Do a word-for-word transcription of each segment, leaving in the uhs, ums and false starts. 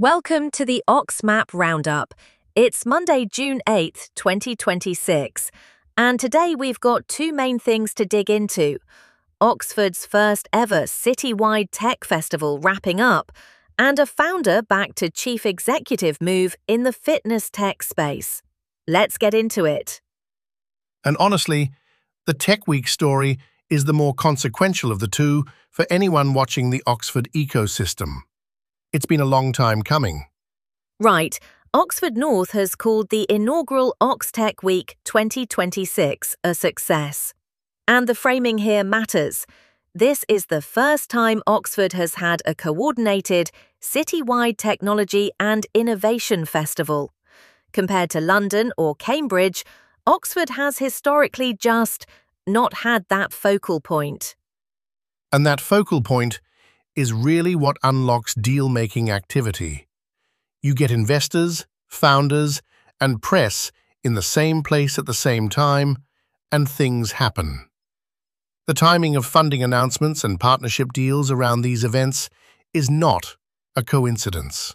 Welcome to the OxMap Roundup. It's Monday, June eighth, twenty twenty-six, and today we've got two main things to dig into. Oxford's first ever citywide tech festival wrapping up, and a founder back to chief executive move in the fitness tech space. Let's get into it. And honestly, the Tech Week story is the more consequential of the two for anyone watching the Oxford ecosystem. It's been a long time coming. Right. Oxford North has called the inaugural OxTech Week twenty twenty-six a success. And the framing here matters. This is the first time Oxford has had a coordinated, citywide technology and innovation festival. Compared to London or Cambridge, Oxford has historically just not had that focal point. And that focal point is really what unlocks deal-making activity. You get investors, founders, and press in the same place at the same time, and things happen. The timing of funding announcements and partnership deals around these events is not a coincidence.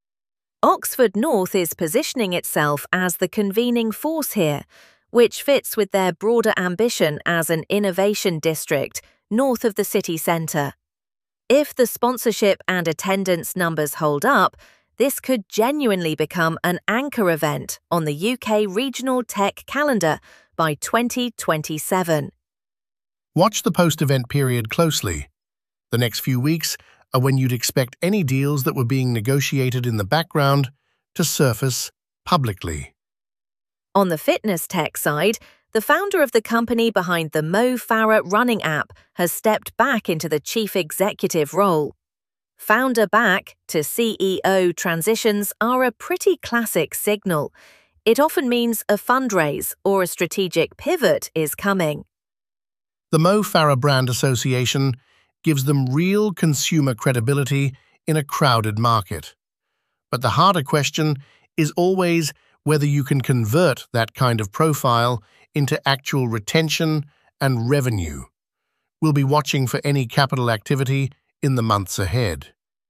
Oxford North is positioning itself as the convening force here, which fits with their broader ambition as an innovation district north of the city centre. If the sponsorship and attendance numbers hold up, this could genuinely become an anchor event on the U K regional tech calendar by twenty twenty-seven. Watch the post-event period closely. The next few weeks are when you'd expect any deals that were being negotiated in the background to surface publicly. On the fitness tech side, the founder of the company behind the Mo Farah running app has stepped back into the chief executive role. Founder back to C E O transitions are a pretty classic signal. It often means a fundraise or a strategic pivot is coming. The Mo Farah brand association gives them real consumer credibility in a crowded market. But the harder question is always whether you can convert that kind of profile into actual retention and revenue. We'll be watching for any capital activity in the months ahead.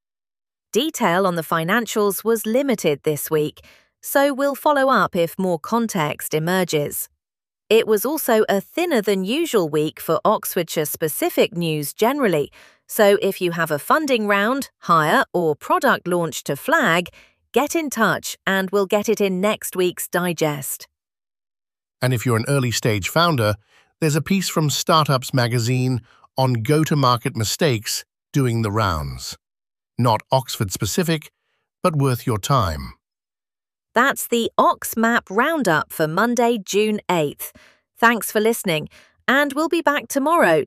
Detail on the financials was limited this week, so we'll follow up if more context emerges. It was also a thinner than usual week for Oxfordshire-specific news generally, so if you have a funding round, hire, or product launch to flag, get in touch and we'll get it in next week's digest. And if you're an early-stage founder, there's a piece from Startups magazine on go-to-market mistakes doing the rounds. Not Oxford-specific, but worth your time. That's the OxMap Roundup for Monday, June eighth. Thanks for listening, and we'll be back tomorrow